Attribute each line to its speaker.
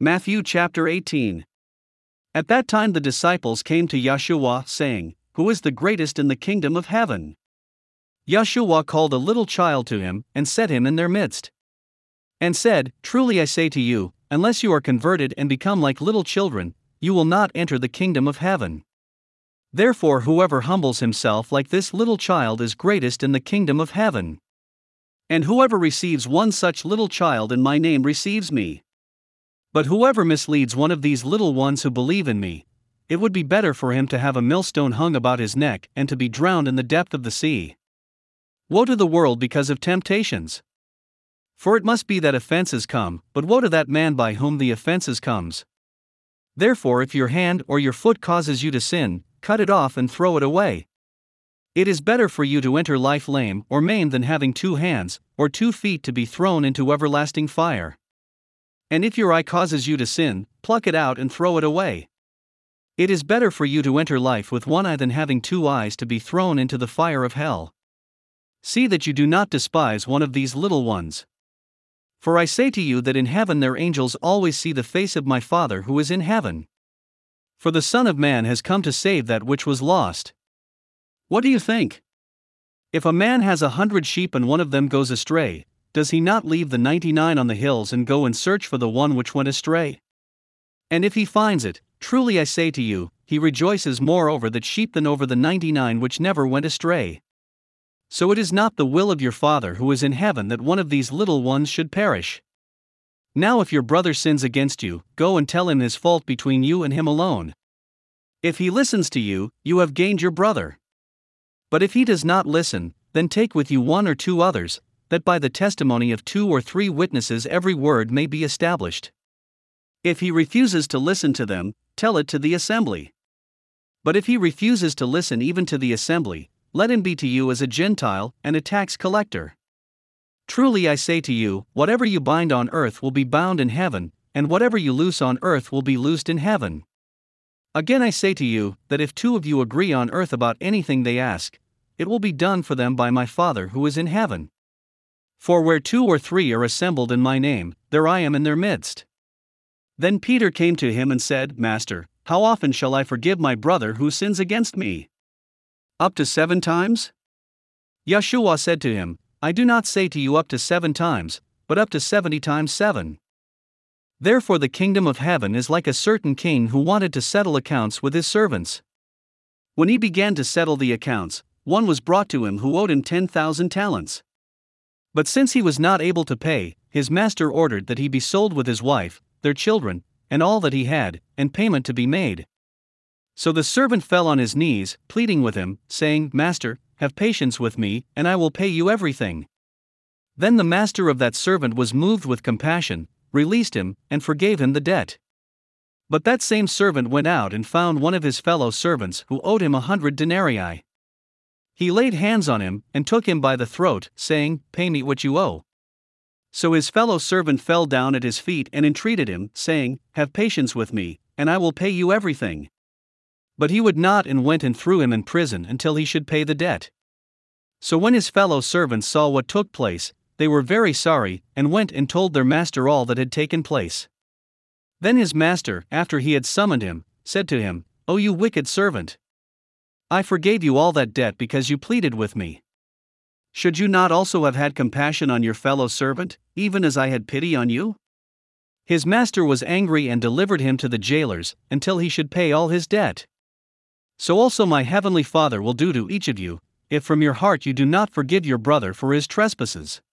Speaker 1: Matthew chapter 18. At that time the disciples came to Yeshua, saying, "Who is the greatest in the kingdom of heaven?" Yeshua called a little child to him, and set him in their midst. And said, "Truly I say to you, unless you are converted and become like little children, you will not enter the kingdom of heaven. Therefore whoever humbles himself like this little child is greatest in the kingdom of heaven. And whoever receives one such little child in my name receives me. But whoever misleads one of these little ones who believe in me, it would be better for him to have a millstone hung about his neck and to be drowned in the depth of the sea. Woe to the world because of temptations! For it must be that offenses come, but woe to that man by whom the offenses comes. Therefore if your hand or your foot causes you to sin, cut it off and throw it away. It is better for you to enter life lame or maimed than having 2 hands or 2 feet to be thrown into everlasting fire. And if your eye causes you to sin, pluck it out and throw it away. It is better for you to enter life with 1 eye than having 2 eyes to be thrown into the fire of hell. See that you do not despise one of these little ones. For I say to you that in heaven their angels always see the face of my Father who is in heaven. For the Son of Man has come to save that which was lost. What do you think? If a man has 100 sheep and one of them goes astray, does he not leave the 99 on the hills and go and search for the one which went astray? And if he finds it, truly I say to you, he rejoices more over that sheep than over the 99 which never went astray. So it is not the will of your Father who is in heaven that one of these little ones should perish. Now if your brother sins against you, go and tell him his fault between you and him alone. If he listens to you, you have gained your brother. But if he does not listen, then take with you 1 or 2 others, that by the testimony of 2 or 3 witnesses every word may be established. If he refuses to listen to them, tell it to the assembly. But if he refuses to listen even to the assembly, let him be to you as a Gentile and a tax collector. Truly I say to you, whatever you bind on earth will be bound in heaven, and whatever you loose on earth will be loosed in heaven. Again I say to you, that if 2 of you agree on earth about anything they ask, it will be done for them by my Father who is in heaven. For where 2 or 3 are assembled in my name, there I am in their midst. Then Peter came to him and said, Master, how often shall I forgive my brother who sins against me? Up to 7 times? Yeshua said to him, I do not say to you up to 7 times, but up to 70 times 7. Therefore the kingdom of heaven is like a certain king who wanted to settle accounts with his servants. When he began to settle the accounts, one was brought to him who owed him 10,000 talents. But since he was not able to pay, his master ordered that he be sold with his wife, their children, and all that he had, and payment to be made. So the servant fell on his knees, pleading with him, saying, Master, have patience with me, and I will pay you everything. Then the master of that servant was moved with compassion, released him, and forgave him the debt. But that same servant went out and found one of his fellow servants who owed him 100 denarii. He laid hands on him, and took him by the throat, saying, Pay me what you owe. So his fellow servant fell down at his feet and entreated him, saying, Have patience with me, and I will pay you everything. But he would not and went and threw him in prison until he should pay the debt. So when his fellow servants saw what took place, they were very sorry, and went and told their master all that had taken place. Then his master, after he had summoned him, said to him, O you wicked servant! I forgave you all that debt because you pleaded with me. Should you not also have had compassion on your fellow servant, even as I had pity on you? His master was angry and delivered him to the jailers, until he should pay all his debt. So also my heavenly Father will do to each of you, if from your heart you do not forgive your brother for his trespasses.